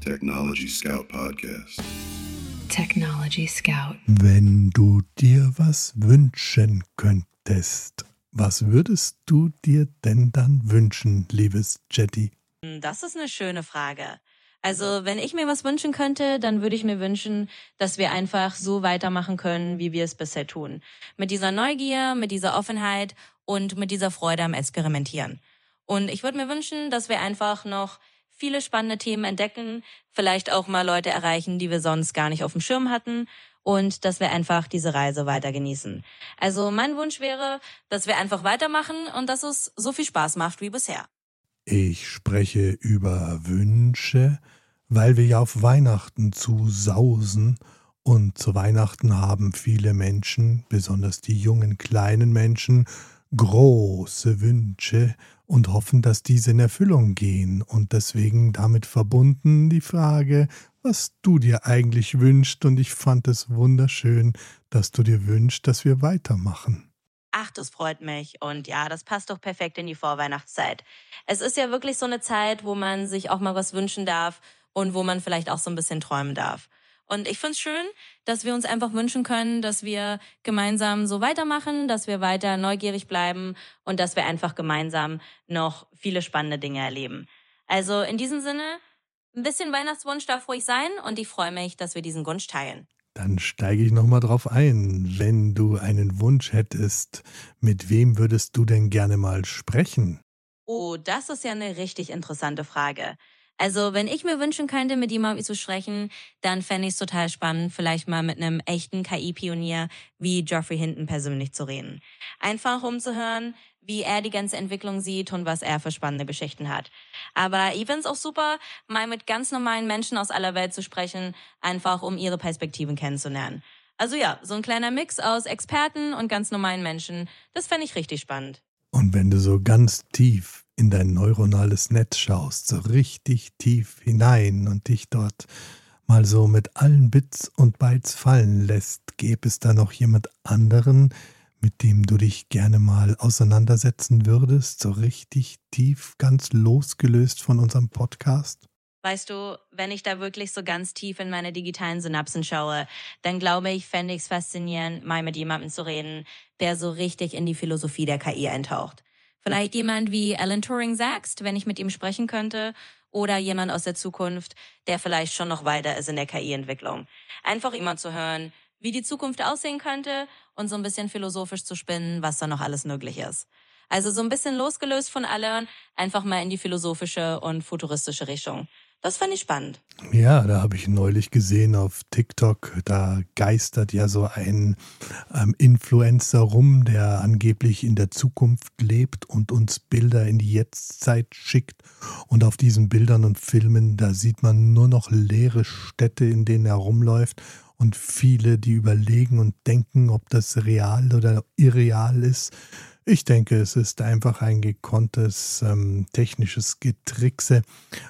Technology Scout Podcast. Technology Scout. Wenn du dir was wünschen könntest, was würdest du dir denn dann wünschen, liebes Jetty? Das ist eine schöne Frage. Also, wenn ich mir was wünschen könnte, dann würde ich mir wünschen, dass wir einfach so weitermachen können, wie wir es bisher tun. Mit dieser Neugier, mit dieser Offenheit und mit dieser Freude am Experimentieren. Und ich würde mir wünschen, dass wir einfach noch viele spannende Themen entdecken, vielleicht auch mal Leute erreichen, die wir sonst gar nicht auf dem Schirm hatten und dass wir einfach diese Reise weiter genießen. Also mein Wunsch wäre, dass wir einfach weitermachen und dass es so viel Spaß macht wie bisher. Ich spreche über Wünsche, weil wir ja auf Weihnachten zu sausen und zu Weihnachten haben viele Menschen, besonders die jungen kleinen Menschen, große Wünsche und hoffen, dass diese in Erfüllung gehen. Und deswegen damit verbunden die Frage, was du dir eigentlich wünschst. Und ich fand es wunderschön, dass du dir wünschst, dass wir weitermachen. Ach, das freut mich. Und ja, das passt doch perfekt in die Vorweihnachtszeit. Es ist ja wirklich so eine Zeit, wo man sich auch mal was wünschen darf und wo man vielleicht auch so ein bisschen träumen darf. Und ich find's schön, dass wir uns einfach wünschen können, dass wir gemeinsam so weitermachen, dass wir weiter neugierig bleiben und dass wir einfach gemeinsam noch viele spannende Dinge erleben. Also in diesem Sinne, ein bisschen Weihnachtswunsch darf ruhig sein und ich freue mich, dass wir diesen Wunsch teilen. Dann steige ich nochmal drauf ein. Wenn du einen Wunsch hättest, mit wem würdest du denn gerne mal sprechen? Oh, das ist ja eine richtig interessante Frage. Also, wenn ich mir wünschen könnte, mit jemandem zu sprechen, dann fände ich es total spannend, vielleicht mal mit einem echten KI-Pionier wie Geoffrey Hinton persönlich zu reden. Einfach um zu hören, wie er die ganze Entwicklung sieht und was er für spannende Geschichten hat. Aber ich finde es auch super, mal mit ganz normalen Menschen aus aller Welt zu sprechen, einfach um ihre Perspektiven kennenzulernen. Also ja, so ein kleiner Mix aus Experten und ganz normalen Menschen, das fände ich richtig spannend. Und wenn du so ganz tief in dein neuronales Netz schaust, so richtig tief hinein und dich dort mal so mit allen Bits und Bytes fallen lässt, gäbe es da noch jemand anderen, mit dem du dich gerne mal auseinandersetzen würdest, so richtig tief, ganz losgelöst von unserem Podcast? Weißt du, wenn ich da wirklich so ganz tief in meine digitalen Synapsen schaue, dann glaube ich, fände ich es faszinierend, mal mit jemandem zu reden, der so richtig in die Philosophie der KI eintaucht. Vielleicht jemand wie Alan Turing sagst, wenn ich mit ihm sprechen könnte, oder jemand aus der Zukunft, der vielleicht schon noch weiter ist in der KI-Entwicklung. Einfach immer zu hören, wie die Zukunft aussehen könnte und so ein bisschen philosophisch zu spinnen, was da noch alles möglich ist. Also so ein bisschen losgelöst von allem, einfach mal in die philosophische und futuristische Richtung. Das fand ich spannend. Ja, da habe ich neulich gesehen auf TikTok, da geistert ja so ein Influencer rum, der angeblich in der Zukunft lebt und uns Bilder in die Jetztzeit schickt. Und auf diesen Bildern und Filmen, da sieht man nur noch leere Städte, in denen er rumläuft. Und viele, die überlegen und denken, ob das real oder irreal ist. Ich denke, es ist einfach ein gekonntes technisches Getrickse.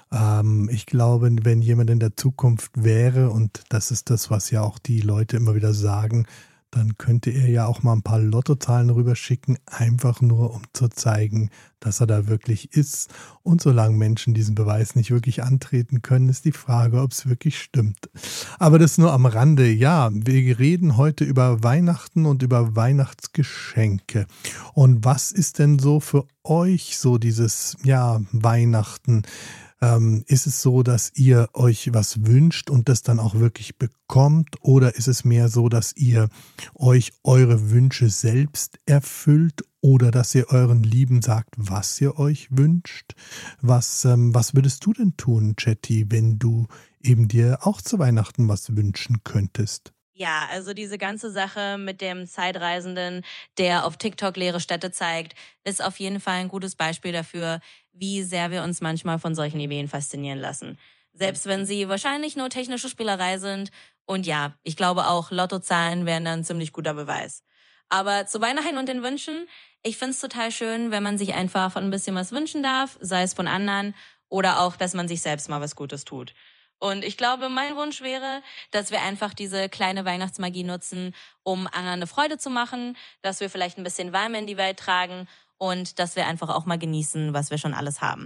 Ich glaube, wenn jemand in der Zukunft wäre, und das ist das, was ja auch die Leute immer wieder sagen, dann könnte er ja auch mal ein paar Lottozahlen rüberschicken, einfach nur um zu zeigen, dass er da wirklich ist. Und solange Menschen diesen Beweis nicht wirklich antreten können, ist die Frage, ob es wirklich stimmt. Aber das nur am Rande. Ja, wir reden heute über Weihnachten und über Weihnachtsgeschenke. Und was ist denn so für euch so dieses, ja, Weihnachten? Ist es so, dass ihr euch was wünscht und das dann auch wirklich bekommt? Oder ist es mehr so, dass ihr euch eure Wünsche selbst erfüllt oder dass ihr euren Lieben sagt, was ihr euch wünscht? Was würdest du denn tun, Chatty, wenn du eben dir auch zu Weihnachten was wünschen könntest? Ja, also diese ganze Sache mit dem Zeitreisenden, der auf TikTok leere Städte zeigt, ist auf jeden Fall ein gutes Beispiel dafür, wie sehr wir uns manchmal von solchen Ideen faszinieren lassen. Selbst wenn sie wahrscheinlich nur technische Spielerei sind. Und ja, ich glaube auch, Lottozahlen wären dann ein ziemlich guter Beweis. Aber zu Weihnachten und den Wünschen, ich find's total schön, wenn man sich einfach ein bisschen was wünschen darf, sei es von anderen oder auch, dass man sich selbst mal was Gutes tut. Und ich glaube, mein Wunsch wäre, dass wir einfach diese kleine Weihnachtsmagie nutzen, um anderen eine Freude zu machen, dass wir vielleicht ein bisschen Wärme in die Welt tragen und dass wir einfach auch mal genießen, was wir schon alles haben.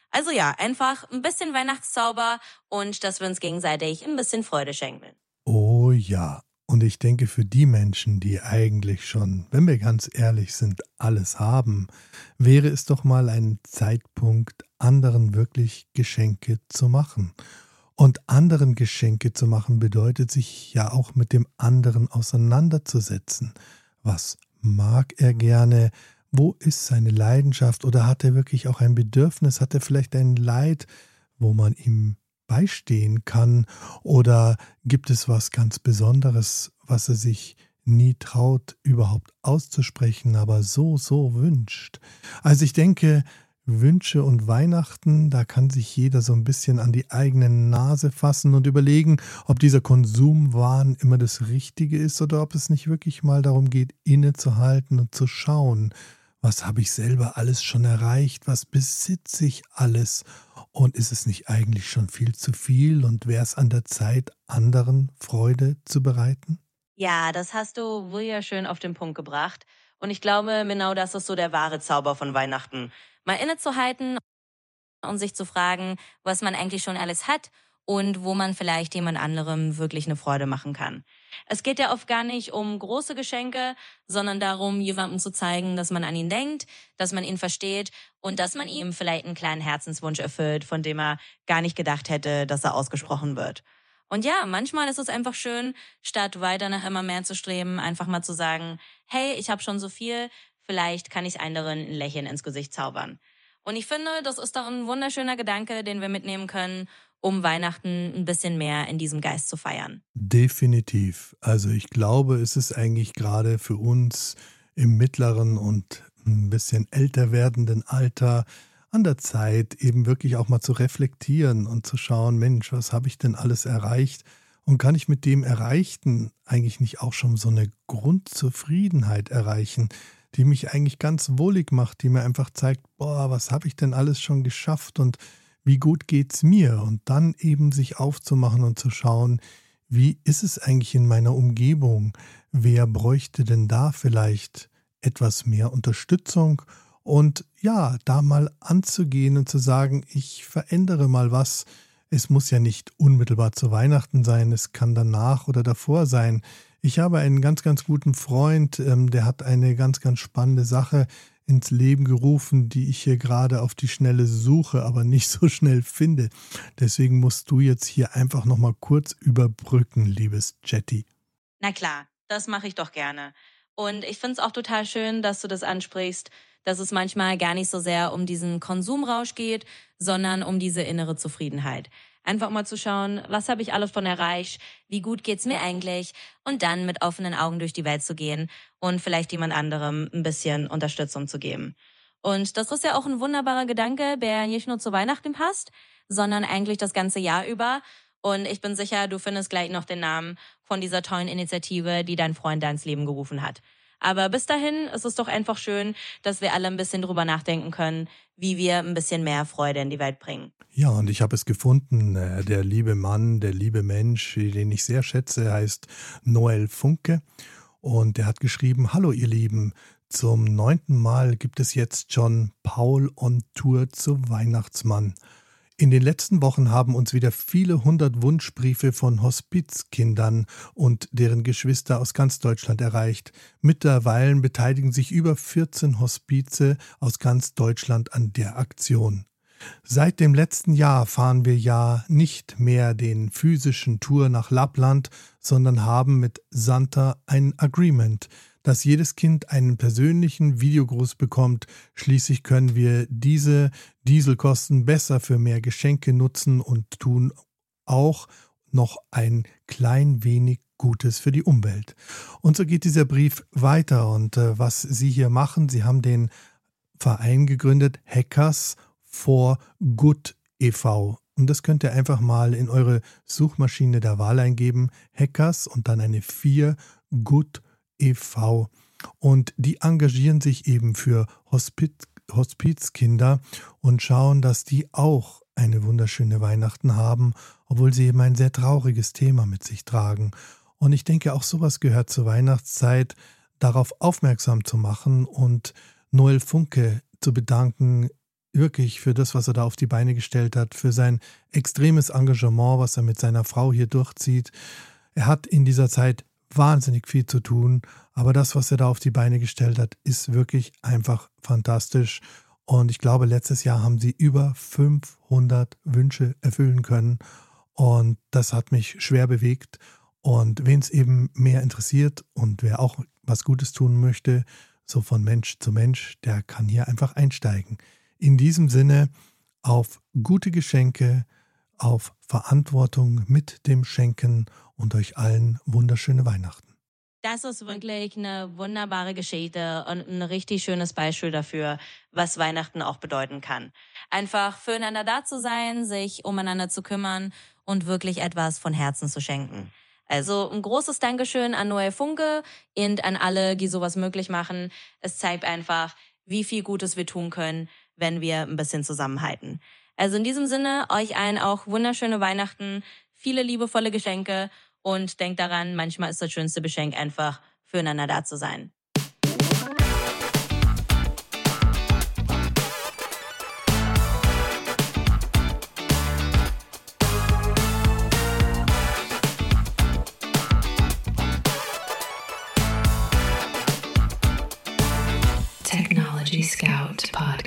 Also ja, einfach ein bisschen Weihnachtszauber und dass wir uns gegenseitig ein bisschen Freude schenken. Oh ja. Und ich denke, für die Menschen, die eigentlich schon, wenn wir ganz ehrlich sind, alles haben, wäre es doch mal ein Zeitpunkt, anderen wirklich Geschenke zu machen. Und anderen Geschenke zu machen bedeutet, sich ja auch mit dem anderen auseinanderzusetzen. Was mag er gerne? Wo ist seine Leidenschaft? Oder hat er wirklich auch ein Bedürfnis? Hat er vielleicht ein Leid, wo man ihm beistehen kann? Oder gibt es was ganz Besonderes, was er sich nie traut, überhaupt auszusprechen, aber so wünscht? Also ich denke, Wünsche und Weihnachten, da kann sich jeder so ein bisschen an die eigene Nase fassen und überlegen, ob dieser Konsumwahn immer das Richtige ist oder ob es nicht wirklich mal darum geht, innezuhalten und zu schauen, was habe ich selber alles schon erreicht, was besitze ich alles und ist es nicht eigentlich schon viel zu viel und wäre es an der Zeit, anderen Freude zu bereiten? Ja, das hast du wunderschön auf den Punkt gebracht. Und ich glaube, genau das ist so der wahre Zauber von Weihnachten. Mal innezuhalten und sich zu fragen, was man eigentlich schon alles hat und wo man vielleicht jemand anderem wirklich eine Freude machen kann. Es geht ja oft gar nicht um große Geschenke, sondern darum, jemandem zu zeigen, dass man an ihn denkt, dass man ihn versteht und dass man ihm vielleicht einen kleinen Herzenswunsch erfüllt, von dem er gar nicht gedacht hätte, dass er ausgesprochen wird. Und ja, manchmal ist es einfach schön, statt weiter nach immer mehr zu streben, einfach mal zu sagen, hey, ich habe schon so viel, vielleicht kann ich anderen ein Lächeln ins Gesicht zaubern. Und ich finde, das ist doch ein wunderschöner Gedanke, den wir mitnehmen können, um Weihnachten ein bisschen mehr in diesem Geist zu feiern. Definitiv. Also ich glaube, es ist eigentlich gerade für uns im mittleren und ein bisschen älter werdenden Alter an der Zeit, eben wirklich auch mal zu reflektieren und zu schauen, Mensch, was habe ich denn alles erreicht? Und kann ich mit dem Erreichten eigentlich nicht auch schon so eine Grundzufriedenheit erreichen, die mich eigentlich ganz wohlig macht, die mir einfach zeigt, boah, was habe ich denn alles schon geschafft und wie gut geht's mir? Und dann eben sich aufzumachen und zu schauen, wie ist es eigentlich in meiner Umgebung? Wer bräuchte denn da vielleicht etwas mehr Unterstützung? Und ja, da mal anzugehen und zu sagen, ich verändere mal was. Es muss ja nicht unmittelbar zu Weihnachten sein, es kann danach oder davor sein. Ich habe einen ganz guten Freund, der hat eine ganz spannende Sache ins Leben gerufen, die ich hier gerade auf die Schnelle suche, aber nicht so schnell finde. Deswegen musst du jetzt hier einfach nochmal kurz überbrücken, liebes Jetty. Na klar, das mache ich doch gerne. Und ich finde es auch total schön, dass du das ansprichst, dass es manchmal gar nicht so sehr um diesen Konsumrausch geht, sondern um diese innere Zufriedenheit. Einfach mal zu schauen, was habe ich alles von erreicht, wie gut geht's mir eigentlich und dann mit offenen Augen durch die Welt zu gehen und vielleicht jemand anderem ein bisschen Unterstützung zu geben. Und das ist ja auch ein wunderbarer Gedanke, der nicht nur zu Weihnachten passt, sondern eigentlich das ganze Jahr über. Und ich bin sicher, du findest gleich noch den Namen von dieser tollen Initiative, die dein Freund da ins Leben gerufen hat. Aber bis dahin ist es doch einfach schön, dass wir alle ein bisschen drüber nachdenken können, wie wir ein bisschen mehr Freude in die Welt bringen. Ja, und ich habe es gefunden, der liebe Mann, der liebe Mensch, den ich sehr schätze, heißt Noel Funke. Und der hat geschrieben, hallo ihr Lieben, zum 9. Mal gibt es jetzt schon Paul on Tour zu Weihnachtsmann. In den letzten Wochen haben uns wieder viele 100 Wunschbriefe von Hospizkindern und deren Geschwister aus ganz Deutschland erreicht. Mittlerweile beteiligen sich über 14 Hospize aus ganz Deutschland an der Aktion. Seit dem letzten Jahr fahren wir ja nicht mehr den physischen Tour nach Lappland, sondern haben mit Santa ein Agreement, dass jedes Kind einen persönlichen Videogruß bekommt. Schließlich können wir diese Dieselkosten besser für mehr Geschenke nutzen und tun auch noch ein klein wenig Gutes für die Umwelt. Und so geht dieser Brief weiter. Und was Sie hier machen, Sie haben den Verein gegründet, Hackers for Good e.V. Und das könnt ihr einfach mal in eure Suchmaschine der Wahl eingeben, Hackers und dann eine 4 Good e.V. Und die engagieren sich eben für Hospizkinder und schauen, dass die auch eine wunderschöne Weihnachten haben, obwohl sie eben ein sehr trauriges Thema mit sich tragen. Und ich denke, auch sowas gehört zur Weihnachtszeit, darauf aufmerksam zu machen und Noel Funke zu bedanken, wirklich für das, was er da auf die Beine gestellt hat, für sein extremes Engagement, was er mit seiner Frau hier durchzieht. Er hat in dieser Zeit wahnsinnig viel zu tun, aber das, was er da auf die Beine gestellt hat, ist wirklich einfach fantastisch. Und ich glaube, letztes Jahr haben sie über 500 Wünsche erfüllen können und das hat mich schwer bewegt. Und wen es eben mehr interessiert und wer auch was Gutes tun möchte, so von Mensch zu Mensch, der kann hier einfach einsteigen. In diesem Sinne auf gute Geschenke, auf Verantwortung mit dem Schenken und euch allen wunderschöne Weihnachten. Das ist wirklich eine wunderbare Geschichte und ein richtig schönes Beispiel dafür, was Weihnachten auch bedeuten kann. Einfach füreinander da zu sein, sich umeinander zu kümmern und wirklich etwas von Herzen zu schenken. Also ein großes Dankeschön an Noel Funke und an alle, die sowas möglich machen. Es zeigt einfach, wie viel Gutes wir tun können, wenn wir ein bisschen zusammenhalten. Also in diesem Sinne, euch allen auch wunderschöne Weihnachten, viele liebevolle Geschenke und denkt daran, manchmal ist das schönste Geschenk einfach, füreinander da zu sein. Technology Scout Podcast.